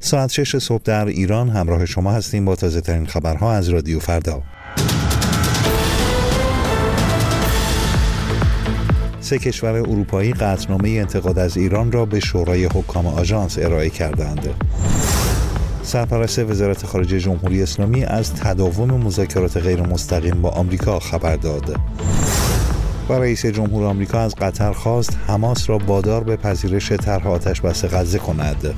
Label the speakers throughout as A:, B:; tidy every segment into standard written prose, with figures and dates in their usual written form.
A: ساعت 6 صبح در ایران همراه شما هستیم با تازه ترین خبرها از رادیو فردا. 3 کشور اروپایی قطعنامه انتقاد از ایران را به شورای حکام آژانس ارائه کردند. سرپرست وزارت خارجه جمهوری اسلامی از تداوم مذاکرات غیر مستقیم با آمریکا خبر داد. و رئیس جمهور آمریکا از قطر خواست حماس را وادار به پذیرش طرح آتش‌بس غزه کند.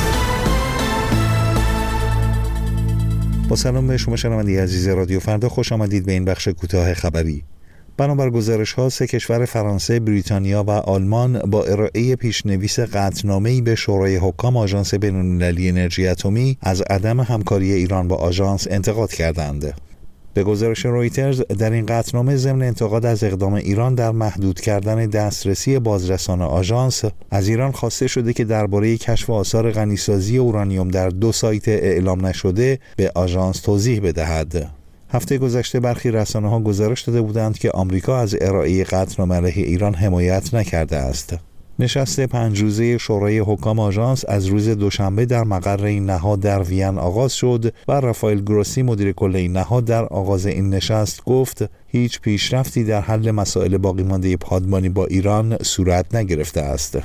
A: با سلام به شما شنونده عزیز رادیو فردا، خوش آمدید به این بخش کوتاه خبری. بنابر گزارش‌ها 3 کشور فرانسه، بریتانیا و آلمان با ارائه پیشنویس قطعنامه‌ای به شورای حکام آژانس بین‌المللی انرژی اتمی از عدم همکاری ایران با آژانس انتقاد کردند. به گزارش رویترز، در این قطعنامه ضمن انتقاد از اقدام ایران در محدود کردن دسترسی بازرسان آژانس، از ایران خواسته شده که درباره کشف آثار غنیسازی اورانیوم در 2 سایت اعلام نشده به آژانس توضیح بدهد. هفته گذشته برخی رسانه‌ها گزارش داده بودند که آمریکا از ارائه قطعنامه علیه ایران حمایت نکرده است. نشست 5 روزه شورای حکام آژانس از روز دوشنبه در مقر این نهاد در وین آغاز شد و رافائل گروسی مدیر کل این نهاد در آغاز این نشست گفت هیچ پیشرفتی در حل مسائل باقی مانده پادمانی با ایران صورت نگرفته است.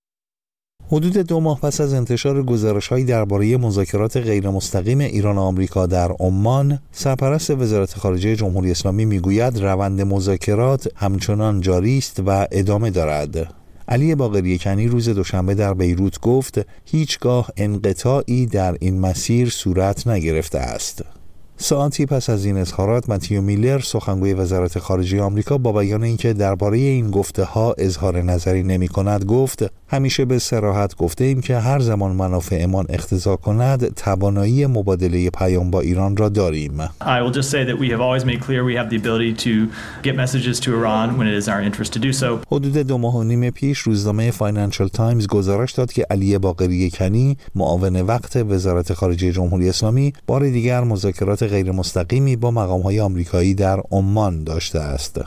A: حدود 2 ماه پس از انتشار گزارش‌هایی درباره مذاکرات غیر مستقیم ایران و آمریکا در عمان، سرپرست وزارت خارجه جمهوری اسلامی میگوید روند مذاکرات همچنان جاری است و ادامه دارد. علی باقری کنی روز دوشنبه در بیروت گفت هیچگاه انقطاعی در این مسیر صورت نگرفته است. ساعتی پس از این اظهارات، متیو میلر سخنگوی وزارت خارجه آمریکا با بیان اینکه درباره این گفته‌ها اظهار نظری نمی‌کند گفت همیشه به صراحت گفته ایم که هر زمان منافعمان اقتضا کند توانایی مبادله پیام با ایران را داریم.
B: I will just say that we have always made clear we have the ability to get messages to Iran when it is our interest to do so.
A: حدود 2 ماه و نیم پیش روزنامه فاینانشال تایمز گزارش داد که علی باقری کنی معاون وقت وزارت خارجه جمهوری اسلامی بار دیگر مذاکرات غیر مستقیمی با مقام‌های آمریکایی در عمان داشته است.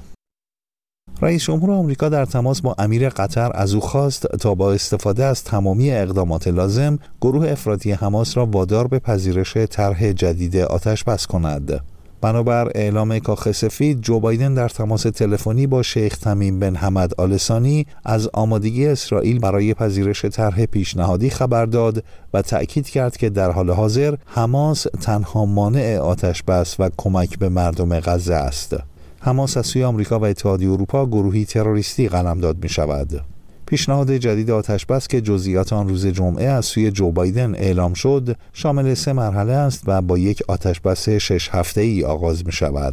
A: رئیس جمهور آمریکا در تماس با امیر قطر از او خواست تا با استفاده از تمامی اقدامات لازم گروه افراطی حماس را وادار به پذیرش طرح جدید آتش‌بس کند. بنابر اعلام کاخ سفید، جو بایدن در تماس تلفنی با شیخ تمیم بن حمد آل ثانی از آمادگی اسرائیل برای پذیرش طرح پیشنهادی خبر داد و تأکید کرد که در حال حاضر حماس تنها مانع آتش‌بس و کمک به مردم غزه است. حماس از سوی آمریکا و اتحادیه اروپا گروهی تروریستی قلمداد می شود. پیشنهاد جدید آتش‌بس که جزئیات آن روز جمعه از سوی جو بایدن اعلام شد، شامل 3 مرحله است و با یک آتش‌بس 6 هفته‌ای آغاز می شود.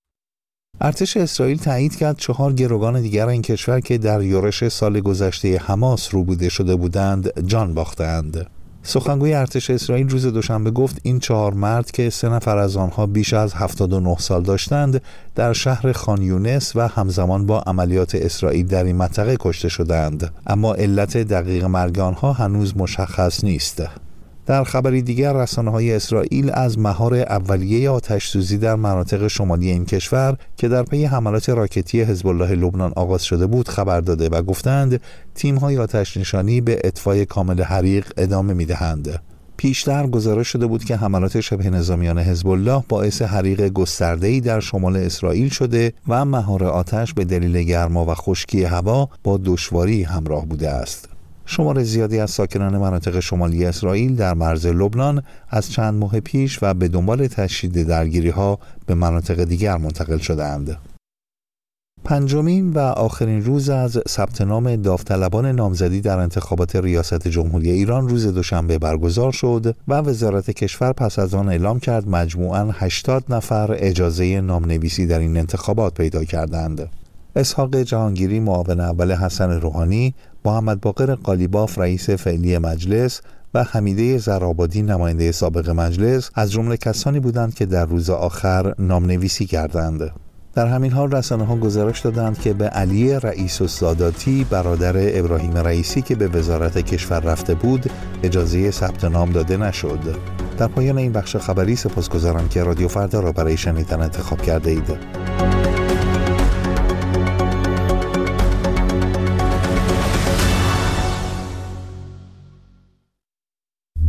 A: ارتش اسرائیل تایید کرد 4 گروگان دیگر این کشور که در یورش سال گذشته حماس روبوده شده بودند جان باختند. سخنگوی ارتش اسرائیل روز دوشنبه گفت این 4 مرد که 3 نفر از آنها بیش از 79 سال داشتند در شهر خان یونس و همزمان با عملیات اسرائیل در این منطقه کشته شدند، اما علت دقیق مرگ آنها هنوز مشخص نیست. در خبری دیگر، رسانه‌های اسرائیل از مهار اولیه آتش‌سوزی در مناطق شمالی این کشور که در پی حملات راکتی حزب الله لبنان آغاز شده بود خبر داده و گفتند تیم‌های آتش‌نشانی به اطفای کامل حریق ادامه می‌دهند. پیشتر گزارش شده بود که حملات شبه نظامیان حزب الله باعث حریق گسترده‌ای در شمال اسرائیل شده و مهار آتش به دلیل گرما و خشکی هوا با دشواری همراه بوده است. شمار زیادی از ساکنان مناطق شمالی اسرائیل در مرز لبنان از چند ماه پیش و به دنبال تشدید درگیری‌ها به مناطق دیگر منتقل شدند. 5مین و آخرین روز از ثبت نام داوطلبان نامزدی در انتخابات ریاست جمهوری ایران روز دوشنبه برگزار شد و وزارت کشور پس از آن اعلام کرد مجموعاً 80 نفر اجازه نامنویسی در این انتخابات پیدا کردند. اسحاق جهانگیری معاون اول حسن روحانی، محمد باقر قالیباف رئیس فعلی مجلس و حمیده زرآبادی نماینده سابق مجلس از جمله کسانی بودند که در روز آخر نامنویسی کردند. در همین حال رسانه‌ها گزارش دادند که به علی رئیس الساداتی برادر ابراهیم رئیسی که به وزارت کشور رفته بود اجازه ثبت نام داده نشد. در پایان این بخش خبری سپاسگزارم که رادیو فردا را برای شنیدن انتخاب کرده اید.